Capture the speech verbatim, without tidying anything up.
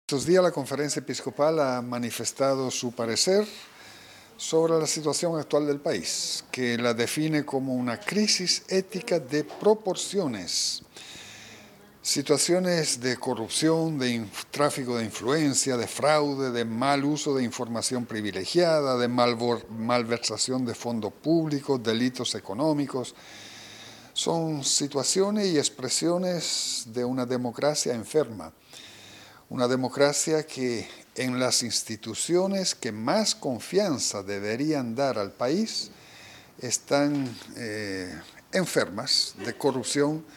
Estos días la Conferencia Episcopal ha manifestado su parecer sobre la situación actual del país, que la define como una crisis ética de proporciones. Situaciones de corrupción, de tráfico de influencia, de fraude, de mal uso de información privilegiada, de malversación de fondos públicos, delitos económicos. Son situaciones y expresiones de una democracia enferma. Una democracia que en las instituciones que más confianza deberían dar al país están eh, enfermas de corrupción